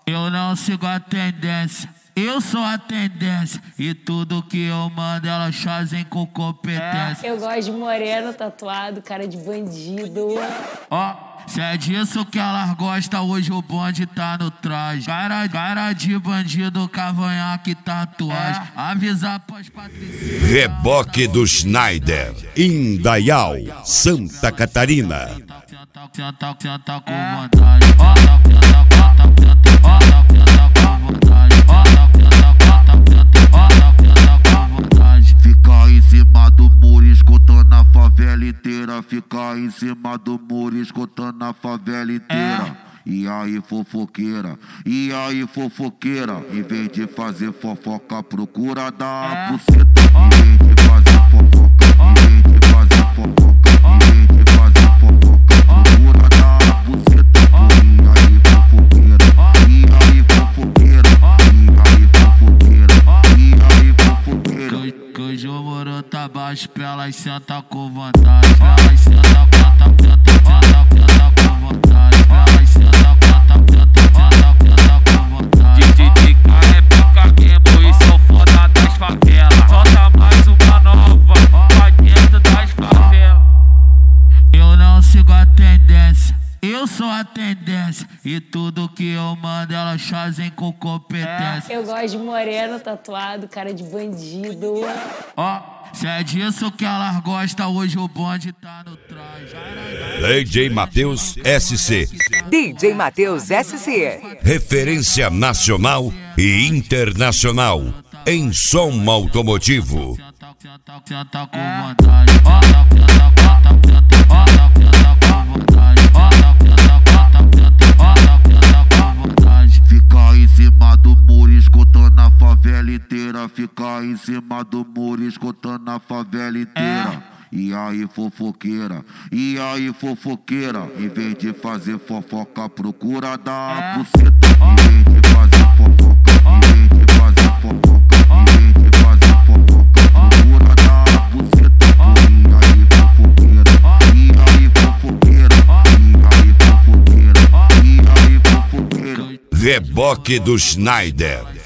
Eu não sigo a tendência, eu sou a tendência. E tudo que eu mando elas fazem com competência. Eu gosto de moreno, tatuado, cara de bandido. Ó, se é disso que elas gostam, hoje o bonde tá no traje. Cara de bandido, cavanhaque, tatuagem. Avisar pras patricinhas. Reboque do Schneider, Indaial, Santa Catarina. Senta com vontade. Fica em cima do muro escutando a favela inteira. Fica em cima do muro escutando a favela inteira. E aí fofoqueira, e aí fofoqueira. Em vez de fazer fofoca, procura dar buceta. Em vez de fazer fofoca, em vez de fazer fofoca, em vez de fazer fofoca, procura dar buceta. E aí fofoqueira, e aí fofoqueira, e aí fofoqueira, e aí fofoqueira. Que hoje o muro tá baixo pra elas sentar com vontade. Elas sentam, canta com vontade. Elas sentam, canta com vontade. DJ é pica mesmo e sou foda das favelas. Solta mais uma nova pra dentro das favelas. Eu não sigo a tendência, eu sou a tendência. E tudo que eu mando elas fazem com competência. Eu gosto de moreno, tatuado, cara de bandido. Ó, se é disso que elas gostam, hoje o bonde tá no traje. DJ Matheus SC. DJ Matheus SC. Referência nacional e internacional em som automotivo. Senta com vontade. Senta com vontade. Fica em cima do muro escutando a favela inteira. Fica em cima do muro escutando a favela inteira. E aí fofoqueira, e aí fofoqueira. Em vez de fazer fofoca, procura dar buceta. Em vez de fazer fofoca, em vez de fazer fofoca, em vez de fazer fofoca, procura dar buceta. E aí fofoqueira, e aí fofoqueira, e aí fofoqueira, e aí fofoqueira. Reboque do Schneider.